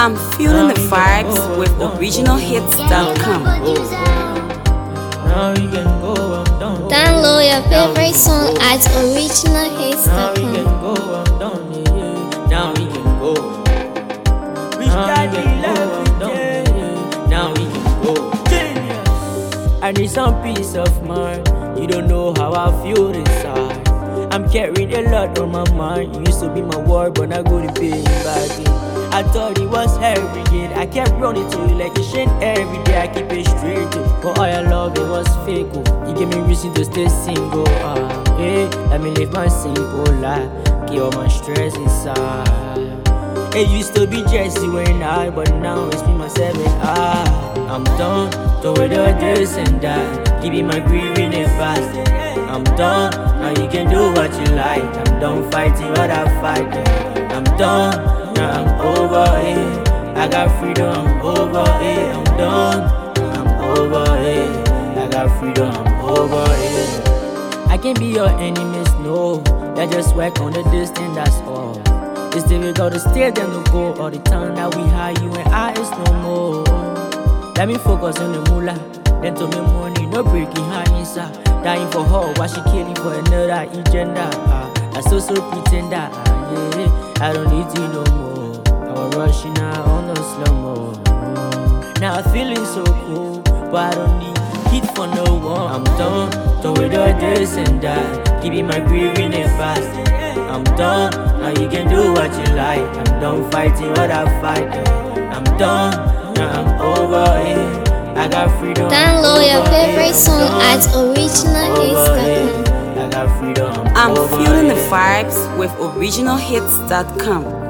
I'm feeling the vibes with originalhits.com. Now you can go, I'm done. Download your favorite song at originalhits.com. Now we can go, I'm done. Yeah. Now we can go. Rich daddy love it, yeah. Now we can go. Genius. I need some peace of mind. You don't know how I feel inside. I'm carrying a lot on my mind. You used to be my word, but I go to pay back. I thought it was heavy, kid. I kept running to you like a shit every day. I keep it straight, but all your love, it was fake. You gave me reason to stay single. Hey, let me live my simple life. Keep all my stress inside. It used to be Jesse when but now it's me, myself, and I. I'm done with all this and that. Keeping my grieving it fast. I'm done, now you can do what you like. I'm done fighting what I fight. I'm done, now I'm over it. I got freedom, I'm over it. I'm done, I'm over it. I got freedom, I'm over it. I can be your enemies, no. I just work on the distance, that's all. It's difficult to stay them to go all the time that we hide you and I is no more. Let me focus on the moolah. Then to me money, no breaking her inside. Dying for her, why she killing for another agenda? I so pretend that, yeah, I don't need you no more. I was rushing out on the slow-mo. Now I'm feeling so cool, but I don't need heat for no one. I'm done with all this and that. Keeping my grieving it fast. I'm done, now you can do what you like. I'm done fighting what I fight. I'm done, now I'm over it. I got freedom. Download your favorite song at originalhits.com. I got freedom. I'm feeling the vibes with originalhits.com.